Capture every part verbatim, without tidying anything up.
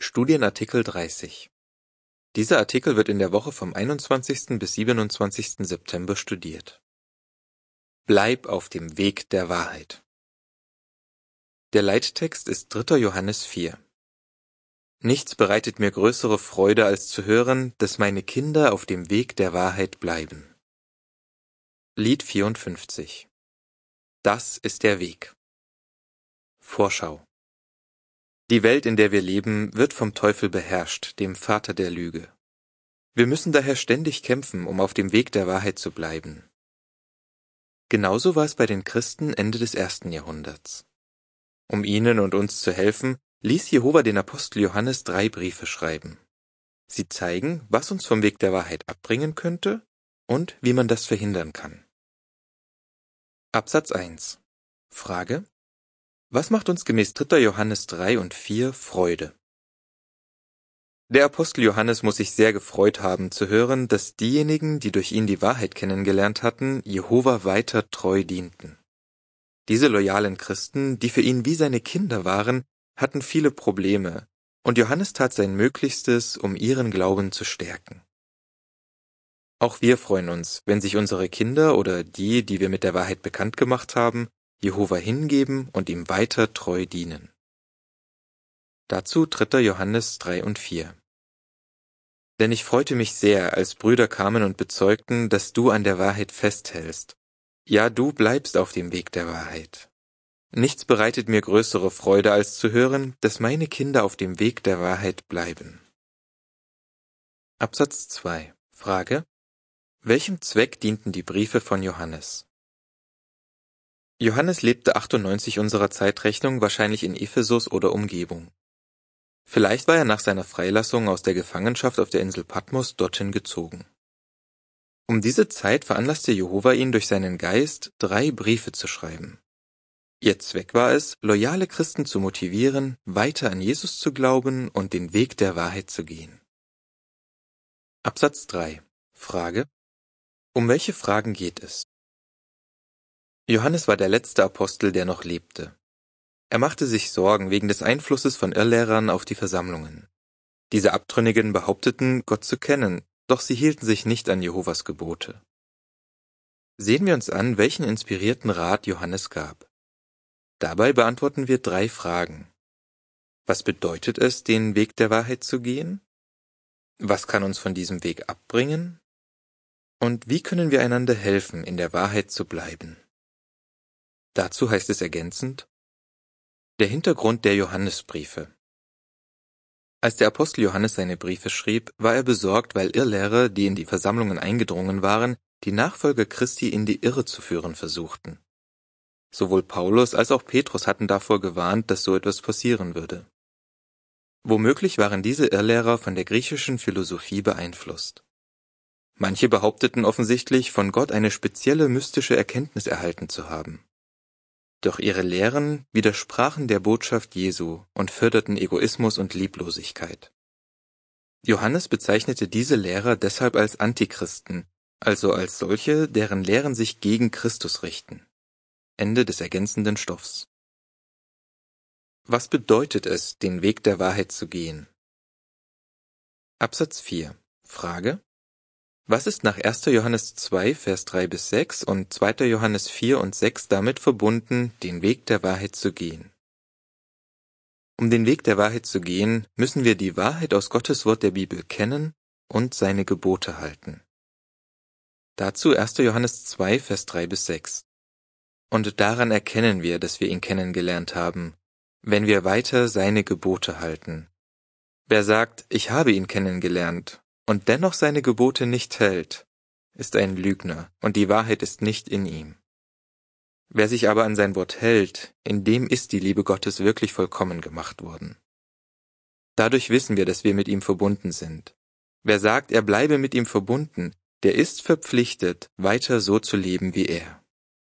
Studienartikel dreißig. Dieser Artikel wird in der Woche vom einundzwanzigsten bis siebenundzwanzigsten September studiert. Bleib auf dem Weg der Wahrheit. Der Leittext ist dritter Johannes vier. Nichts bereitet mir größere Freude, als zu hören, dass meine Kinder auf dem Weg der Wahrheit bleiben. Lied vierundfünfzig. Das ist der Weg. Vorschau. Die Welt, in der wir leben, wird vom Teufel beherrscht, dem Vater der Lüge. Wir müssen daher ständig kämpfen, um auf dem Weg der Wahrheit zu bleiben. Genauso war es bei den Christen Ende des ersten Jahrhunderts. Um ihnen und uns zu helfen, ließ Jehova den Apostel Johannes drei Briefe schreiben. Sie zeigen, was uns vom Weg der Wahrheit abbringen könnte und wie man das verhindern kann. Absatz eins. Frage: Was macht uns gemäß dritter Johannes drei und vier Freude? Der Apostel Johannes muss sich sehr gefreut haben, zu hören, dass diejenigen, die durch ihn die Wahrheit kennengelernt hatten, Jehova weiter treu dienten. Diese loyalen Christen, die für ihn wie seine Kinder waren, hatten viele Probleme, und Johannes tat sein Möglichstes, um ihren Glauben zu stärken. Auch wir freuen uns, wenn sich unsere Kinder oder die, die wir mit der Wahrheit bekannt gemacht haben, Jehova hingeben und ihm weiter treu dienen. Dazu dritter Johannes drei und vier. Denn ich freute mich sehr, als Brüder kamen und bezeugten, dass du an der Wahrheit festhältst. Ja, du bleibst auf dem Weg der Wahrheit. Nichts bereitet mir größere Freude, als zu hören, dass meine Kinder auf dem Weg der Wahrheit bleiben. Absatz zwei. Frage: Welchem Zweck dienten die Briefe von Johannes? Johannes lebte achtundneunzig unserer Zeitrechnung wahrscheinlich in Ephesus oder Umgebung. Vielleicht war er nach seiner Freilassung aus der Gefangenschaft auf der Insel Patmos dorthin gezogen. Um diese Zeit veranlasste Jehova ihn durch seinen Geist, drei Briefe zu schreiben. Ihr Zweck war es, loyale Christen zu motivieren, weiter an Jesus zu glauben und den Weg der Wahrheit zu gehen. Absatz drei. Frage: Um welche Fragen geht es? Johannes war der letzte Apostel, der noch lebte. Er machte sich Sorgen wegen des Einflusses von Irrlehrern auf die Versammlungen. Diese Abtrünnigen behaupteten, Gott zu kennen, doch sie hielten sich nicht an Jehovas Gebote. Sehen wir uns an, welchen inspirierten Rat Johannes gab. Dabei beantworten wir drei Fragen. Was bedeutet es, den Weg der Wahrheit zu gehen? Was kann uns von diesem Weg abbringen? Und wie können wir einander helfen, in der Wahrheit zu bleiben? Dazu heißt es ergänzend: Der Hintergrund der Johannesbriefe. Als der Apostel Johannes seine Briefe schrieb, war er besorgt, weil Irrlehrer, die in die Versammlungen eingedrungen waren, die Nachfolger Christi in die Irre zu führen versuchten. Sowohl Paulus als auch Petrus hatten davor gewarnt, dass so etwas passieren würde. Womöglich waren diese Irrlehrer von der griechischen Philosophie beeinflusst. Manche behaupteten offensichtlich, von Gott eine spezielle mystische Erkenntnis erhalten zu haben. Doch ihre Lehren widersprachen der Botschaft Jesu und förderten Egoismus und Lieblosigkeit. Johannes bezeichnete diese Lehrer deshalb als Antichristen, also als solche, deren Lehren sich gegen Christus richten. Ende des ergänzenden Stoffs. Was bedeutet es, den Weg der Wahrheit zu gehen? Absatz vier. Frage: Was ist nach erster Johannes zwei, Vers drei bis sechs und zweiter Johannes vier und sechs damit verbunden, den Weg der Wahrheit zu gehen? Um den Weg der Wahrheit zu gehen, müssen wir die Wahrheit aus Gottes Wort der Bibel kennen und seine Gebote halten. Dazu erster Johannes zwei, Vers drei bis sechs. Und daran erkennen wir, dass wir ihn kennengelernt haben, wenn wir weiter seine Gebote halten. Wer sagt, ich habe ihn kennengelernt, und dennoch seine Gebote nicht hält, ist ein Lügner, und die Wahrheit ist nicht in ihm. Wer sich aber an sein Wort hält, in dem ist die Liebe Gottes wirklich vollkommen gemacht worden. Dadurch wissen wir, dass wir mit ihm verbunden sind. Wer sagt, er bleibe mit ihm verbunden, der ist verpflichtet, weiter so zu leben wie er.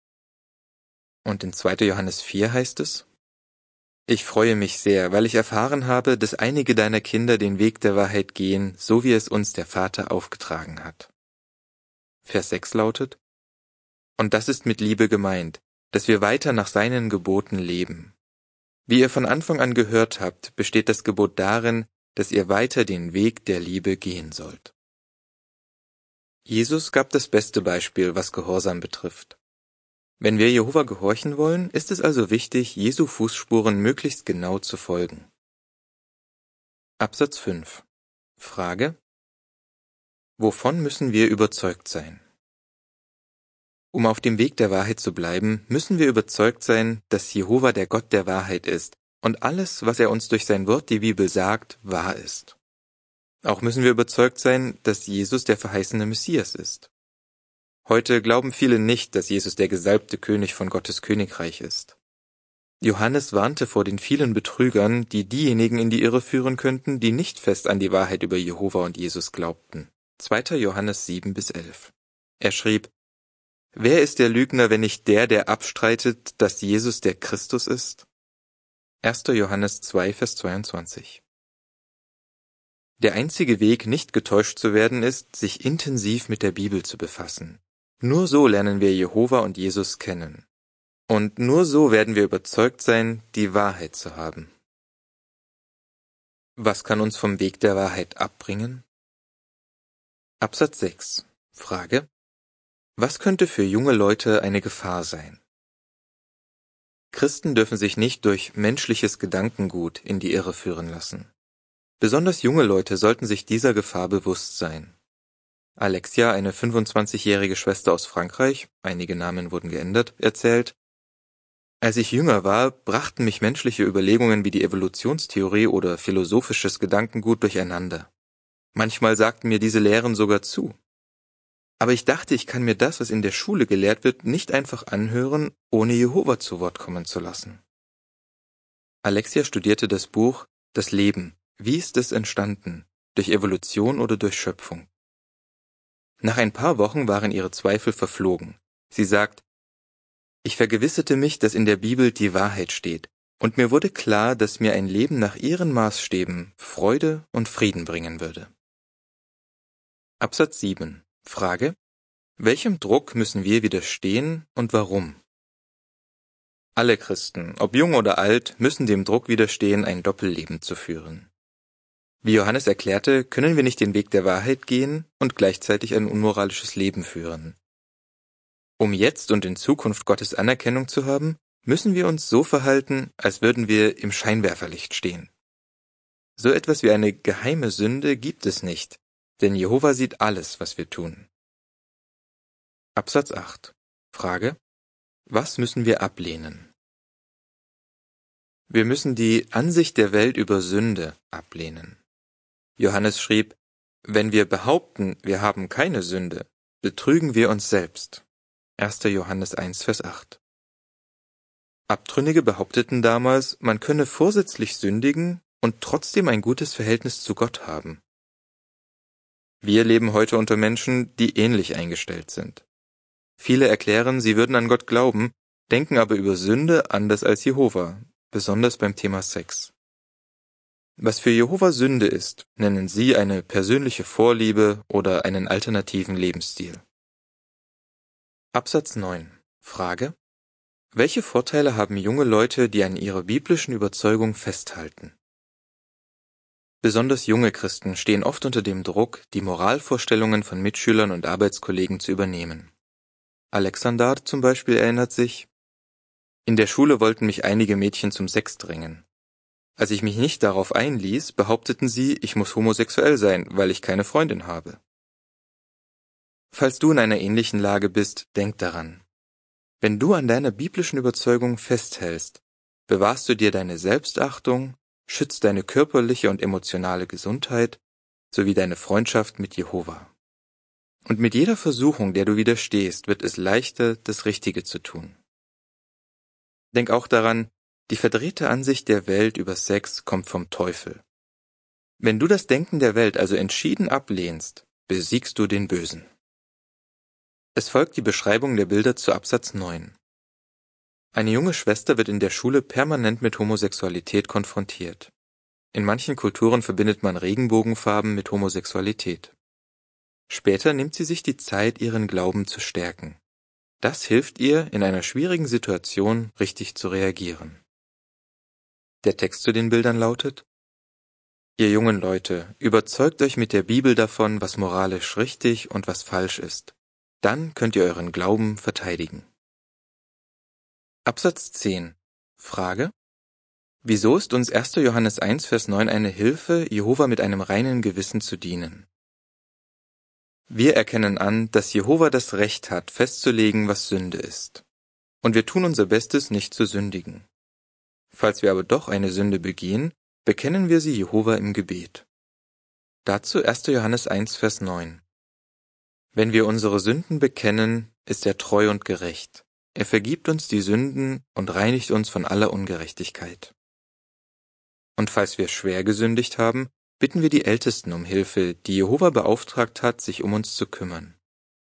Und in zweiter Johannes vier heißt es: Ich freue mich sehr, weil ich erfahren habe, dass einige deiner Kinder den Weg der Wahrheit gehen, so wie es uns der Vater aufgetragen hat. Vers sechs lautet: Und das ist mit Liebe gemeint, dass wir weiter nach seinen Geboten leben. Wie ihr von Anfang an gehört habt, besteht das Gebot darin, dass ihr weiter den Weg der Liebe gehen sollt. Jesus gab das beste Beispiel, was Gehorsam betrifft. Wenn wir Jehova gehorchen wollen, ist es also wichtig, Jesu Fußspuren möglichst genau zu folgen. Absatz fünf. Frage: Wovon müssen wir überzeugt sein? Um auf dem Weg der Wahrheit zu bleiben, müssen wir überzeugt sein, dass Jehova der Gott der Wahrheit ist und alles, was er uns durch sein Wort, die Bibel, sagt, wahr ist. Auch müssen wir überzeugt sein, dass Jesus der verheißene Messias ist. Heute glauben viele nicht, dass Jesus der gesalbte König von Gottes Königreich ist. Johannes warnte vor den vielen Betrügern, die diejenigen in die Irre führen könnten, die nicht fest an die Wahrheit über Jehova und Jesus glaubten. zweiter Johannes sieben bis elf. Er schrieb: Wer ist der Lügner, wenn nicht der, der abstreitet, dass Jesus der Christus ist? erster Johannes zwei, Vers zweiundzwanzig. Der einzige Weg, nicht getäuscht zu werden, ist, sich intensiv mit der Bibel zu befassen. Nur so lernen wir Jehova und Jesus kennen. Und nur so werden wir überzeugt sein, die Wahrheit zu haben. Was kann uns vom Weg der Wahrheit abbringen? Absatz sechs. Frage: Was könnte für junge Leute eine Gefahr sein? Christen dürfen sich nicht durch menschliches Gedankengut in die Irre führen lassen. Besonders junge Leute sollten sich dieser Gefahr bewusst sein. Alexia, eine fünfundzwanzigjährige Schwester aus Frankreich, einige Namen wurden geändert, erzählt: Als ich jünger war, brachten mich menschliche Überlegungen wie die Evolutionstheorie oder philosophisches Gedankengut durcheinander. Manchmal sagten mir diese Lehren sogar zu. Aber ich dachte, ich kann mir das, was in der Schule gelehrt wird, nicht einfach anhören, ohne Jehova zu Wort kommen zu lassen. Alexia studierte das Buch Das Leben. Wie ist es entstanden? Durch Evolution oder durch Schöpfung? Nach ein paar Wochen waren ihre Zweifel verflogen. Sie sagt: Ich vergewisserte mich, dass in der Bibel die Wahrheit steht, und mir wurde klar, dass mir ein Leben nach ihren Maßstäben Freude und Frieden bringen würde. Absatz sieben. Frage: Welchem Druck müssen wir widerstehen und warum? Alle Christen, ob jung oder alt, müssen dem Druck widerstehen, ein Doppelleben zu führen. Wie Johannes erklärte, können wir nicht den Weg der Wahrheit gehen und gleichzeitig ein unmoralisches Leben führen. Um jetzt und in Zukunft Gottes Anerkennung zu haben, müssen wir uns so verhalten, als würden wir im Scheinwerferlicht stehen. So etwas wie eine geheime Sünde gibt es nicht, denn Jehova sieht alles, was wir tun. Absatz acht. Frage: Was müssen wir ablehnen? Wir müssen die Ansicht der Welt über Sünde ablehnen. Johannes schrieb: Wenn wir behaupten, wir haben keine Sünde, betrügen wir uns selbst. erster Johannes eins, Vers acht. Abtrünnige behaupteten damals, man könne vorsätzlich sündigen und trotzdem ein gutes Verhältnis zu Gott haben. Wir leben heute unter Menschen, die ähnlich eingestellt sind. Viele erklären, sie würden an Gott glauben, denken aber über Sünde anders als Jehova, besonders beim Thema Sex. Was für Jehova Sünde ist, nennen sie eine persönliche Vorliebe oder einen alternativen Lebensstil. Absatz neun. Frage: Welche Vorteile haben junge Leute, die an ihrer biblischen Überzeugung festhalten? Besonders junge Christen stehen oft unter dem Druck, die Moralvorstellungen von Mitschülern und Arbeitskollegen zu übernehmen. Alexander zum Beispiel erinnert sich: In der Schule wollten mich einige Mädchen zum Sex drängen. Als ich mich nicht darauf einließ, behaupteten sie, ich muss homosexuell sein, weil ich keine Freundin habe. Falls du in einer ähnlichen Lage bist, denk daran: Wenn du an deiner biblischen Überzeugung festhältst, bewahrst du dir deine Selbstachtung, schützt deine körperliche und emotionale Gesundheit sowie deine Freundschaft mit Jehova. Und mit jeder Versuchung, der du widerstehst, wird es leichter, das Richtige zu tun. Denk auch daran, die verdrehte Ansicht der Welt über Sex kommt vom Teufel. Wenn du das Denken der Welt also entschieden ablehnst, besiegst du den Bösen. Es folgt die Beschreibung der Bilder zu Absatz neun. Eine junge Schwester wird in der Schule permanent mit Homosexualität konfrontiert. In manchen Kulturen verbindet man Regenbogenfarben mit Homosexualität. Später nimmt sie sich die Zeit, ihren Glauben zu stärken. Das hilft ihr, in einer schwierigen Situation richtig zu reagieren. Der Text zu den Bildern lautet: Ihr jungen Leute, überzeugt euch mit der Bibel davon, was moralisch richtig und was falsch ist. Dann könnt ihr euren Glauben verteidigen. Absatz zehn. Frage: Wieso ist uns erster Johannes eins, Vers neun eine Hilfe, Jehova mit einem reinen Gewissen zu dienen? Wir erkennen an, dass Jehova das Recht hat, festzulegen, was Sünde ist. Und wir tun unser Bestes, nicht zu sündigen. Falls wir aber doch eine Sünde begehen, bekennen wir sie Jehova im Gebet. Dazu erster Johannes eins, Vers neun. Wenn wir unsere Sünden bekennen, ist er treu und gerecht. Er vergibt uns die Sünden und reinigt uns von aller Ungerechtigkeit. Und falls wir schwer gesündigt haben, bitten wir die Ältesten um Hilfe, die Jehova beauftragt hat, sich um uns zu kümmern.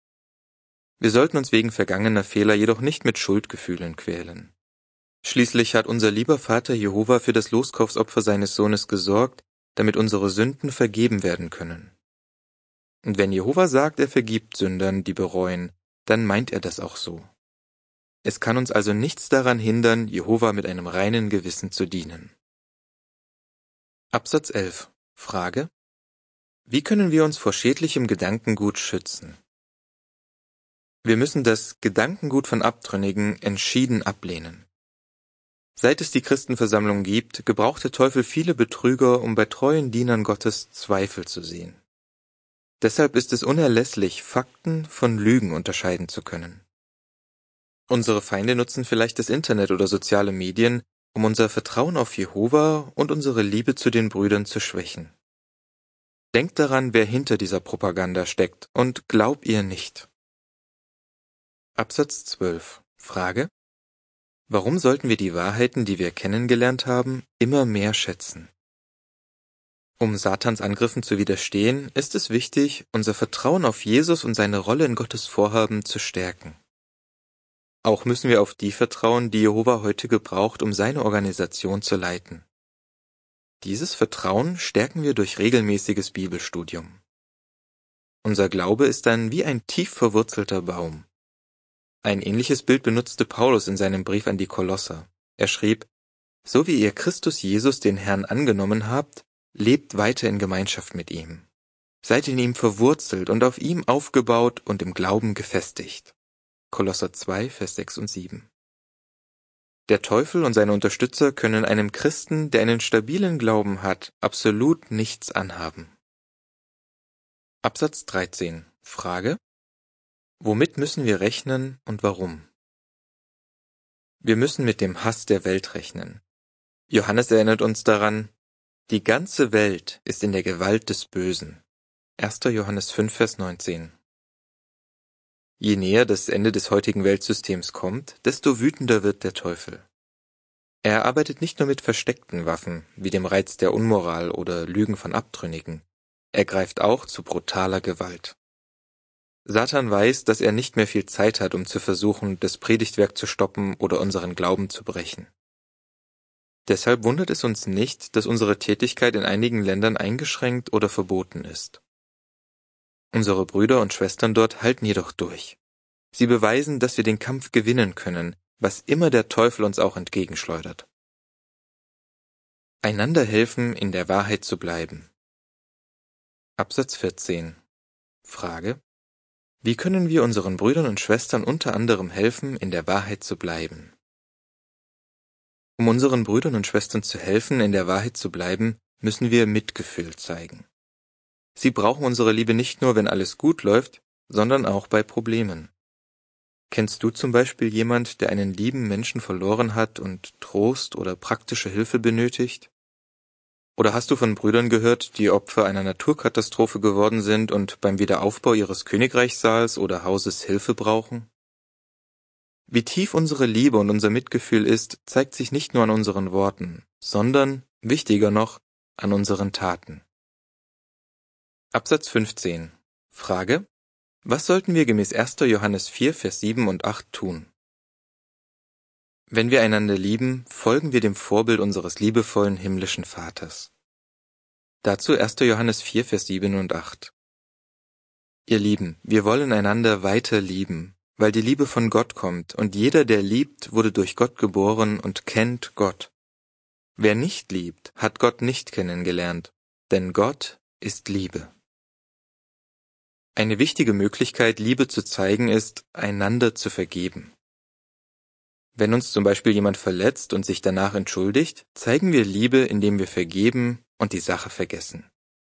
Wir sollten uns wegen vergangener Fehler jedoch nicht mit Schuldgefühlen quälen. Schließlich hat unser lieber Vater Jehova für das Loskaufsopfer seines Sohnes gesorgt, damit unsere Sünden vergeben werden können. Und wenn Jehova sagt, er vergibt Sündern, die bereuen, dann meint er das auch so. Es kann uns also nichts daran hindern, Jehova mit einem reinen Gewissen zu dienen. Absatz elf. Frage: Wie können wir uns vor schädlichem Gedankengut schützen? Wir müssen das Gedankengut von Abtrünnigen entschieden ablehnen. Seit es die Christenversammlung gibt, gebraucht der Teufel viele Betrüger, um bei treuen Dienern Gottes Zweifel zu sehen. Deshalb ist es unerlässlich, Fakten von Lügen unterscheiden zu können. Unsere Feinde nutzen vielleicht das Internet oder soziale Medien, um unser Vertrauen auf Jehova und unsere Liebe zu den Brüdern zu schwächen. Denkt daran, wer hinter dieser Propaganda steckt, und glaubt ihr nicht. Absatz zwölf. Frage: Warum sollten wir die Wahrheiten, die wir kennengelernt haben, immer mehr schätzen? Um Satans Angriffen zu widerstehen, ist es wichtig, unser Vertrauen auf Jesus und seine Rolle in Gottes Vorhaben zu stärken. Auch müssen wir auf die vertrauen, die Jehova heute gebraucht, um seine Organisation zu leiten. Dieses Vertrauen stärken wir durch regelmäßiges Bibelstudium. Unser Glaube ist dann wie ein tief verwurzelter Baum. Ein ähnliches Bild benutzte Paulus in seinem Brief an die Kolosser. Er schrieb: So wie ihr Christus Jesus, den Herrn, angenommen habt, lebt weiter in Gemeinschaft mit ihm. Seid in ihm verwurzelt und auf ihm aufgebaut und im Glauben gefestigt. Kolosser zwei, Vers sechs und sieben. Der Teufel und seine Unterstützer können einem Christen, der einen stabilen Glauben hat, absolut nichts anhaben. Absatz dreizehn. Frage: Womit müssen wir rechnen und warum? Wir müssen mit dem Hass der Welt rechnen. Johannes erinnert uns daran: Die ganze Welt ist in der Gewalt des Bösen. erster Johannes fünf, Vers neunzehn. Je näher das Ende des heutigen Weltsystems kommt, desto wütender wird der Teufel. Er arbeitet nicht nur mit versteckten Waffen, wie dem Reiz der Unmoral oder Lügen von Abtrünnigen. Er greift auch zu brutaler Gewalt. Satan weiß, dass er nicht mehr viel Zeit hat, um zu versuchen, das Predigtwerk zu stoppen oder unseren Glauben zu brechen. Deshalb wundert es uns nicht, dass unsere Tätigkeit in einigen Ländern eingeschränkt oder verboten ist. Unsere Brüder und Schwestern dort halten jedoch durch. Sie beweisen, dass wir den Kampf gewinnen können, was immer der Teufel uns auch entgegenschleudert. Einander helfen, in der Wahrheit zu bleiben. Absatz vierzehn. Frage: Wie können wir unseren Brüdern und Schwestern unter anderem helfen, in der Wahrheit zu bleiben? Um unseren Brüdern und Schwestern zu helfen, in der Wahrheit zu bleiben, müssen wir Mitgefühl zeigen. Sie brauchen unsere Liebe nicht nur, wenn alles gut läuft, sondern auch bei Problemen. Kennst du zum Beispiel jemand, der einen lieben Menschen verloren hat und Trost oder praktische Hilfe benötigt? Oder hast du von Brüdern gehört, die Opfer einer Naturkatastrophe geworden sind und beim Wiederaufbau ihres Königreichssaals oder Hauses Hilfe brauchen? Wie tief unsere Liebe und unser Mitgefühl ist, zeigt sich nicht nur an unseren Worten, sondern, wichtiger noch, an unseren Taten. Absatz fünfzehn. Frage: Was sollten wir gemäß erster Johannes vier, Vers sieben und acht tun? Wenn wir einander lieben, folgen wir dem Vorbild unseres liebevollen himmlischen Vaters. Dazu erster Johannes vier, Vers sieben und acht. Ihr Lieben, wir wollen einander weiter lieben, weil die Liebe von Gott kommt, und jeder, der liebt, wurde durch Gott geboren und kennt Gott. Wer nicht liebt, hat Gott nicht kennengelernt, denn Gott ist Liebe. Eine wichtige Möglichkeit, Liebe zu zeigen, ist, einander zu vergeben. Wenn uns zum Beispiel jemand verletzt und sich danach entschuldigt, zeigen wir Liebe, indem wir vergeben und die Sache vergessen.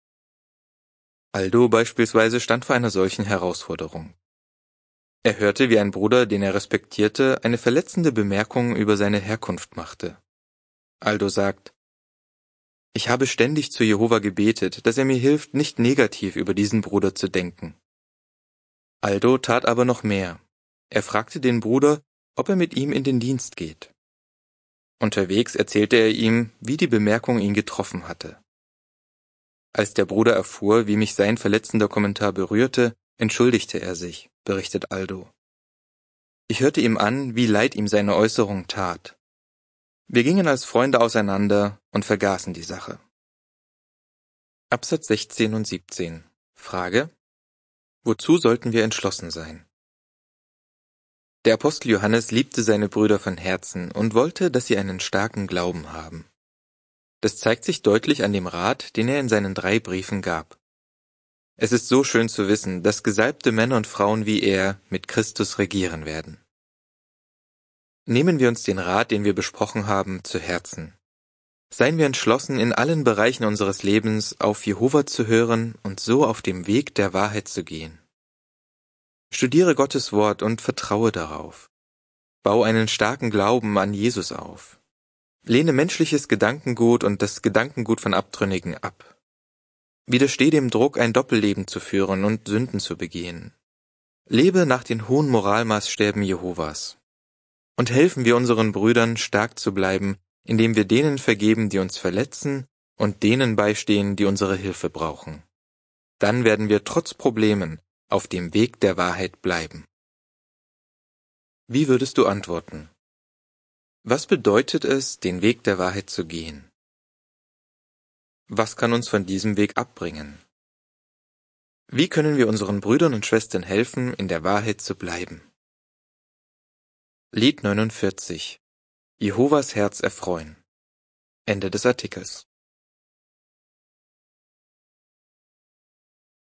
Aldo beispielsweise stand vor einer solchen Herausforderung. Er hörte, wie ein Bruder, den er respektierte, eine verletzende Bemerkung über seine Herkunft machte. Aldo sagt: Ich habe ständig zu Jehova gebetet, dass er mir hilft, nicht negativ über diesen Bruder zu denken. Aldo tat aber noch mehr. Er fragte den Bruder, ob er mit ihm in den Dienst geht. Unterwegs erzählte er ihm, wie die Bemerkung ihn getroffen hatte. Als der Bruder erfuhr, wie mich sein verletzender Kommentar berührte, entschuldigte er sich, berichtet Aldo. Ich hörte ihm an, wie leid ihm seine Äußerung tat. Wir gingen als Freunde auseinander und vergaßen die Sache. Absatz sechzehn und siebzehn. Frage: Wozu sollten wir entschlossen sein? Der Apostel Johannes liebte seine Brüder von Herzen und wollte, dass sie einen starken Glauben haben. Das zeigt sich deutlich an dem Rat, den er in seinen drei Briefen gab. Es ist so schön zu wissen, dass gesalbte Männer und Frauen wie er mit Christus regieren werden. Nehmen wir uns den Rat, den wir besprochen haben, zu Herzen. Seien wir entschlossen, in allen Bereichen unseres Lebens auf Jehova zu hören und so auf dem Weg der Wahrheit zu gehen. Studiere Gottes Wort und vertraue darauf. Bau einen starken Glauben an Jesus auf. Lehne menschliches Gedankengut und das Gedankengut von Abtrünnigen ab. Widersteh dem Druck, ein Doppelleben zu führen und Sünden zu begehen. Lebe nach den hohen Moralmaßstäben Jehovas. Und helfen wir unseren Brüdern, stark zu bleiben, indem wir denen vergeben, die uns verletzen, und denen beistehen, die unsere Hilfe brauchen. Dann werden wir trotz Problemen auf dem Weg der Wahrheit bleiben. Wie würdest du antworten? Was bedeutet es, den Weg der Wahrheit zu gehen? Was kann uns von diesem Weg abbringen? Wie können wir unseren Brüdern und Schwestern helfen, in der Wahrheit zu bleiben? Lied neunundvierzig. Jehovas Herz erfreuen. Ende des Artikels.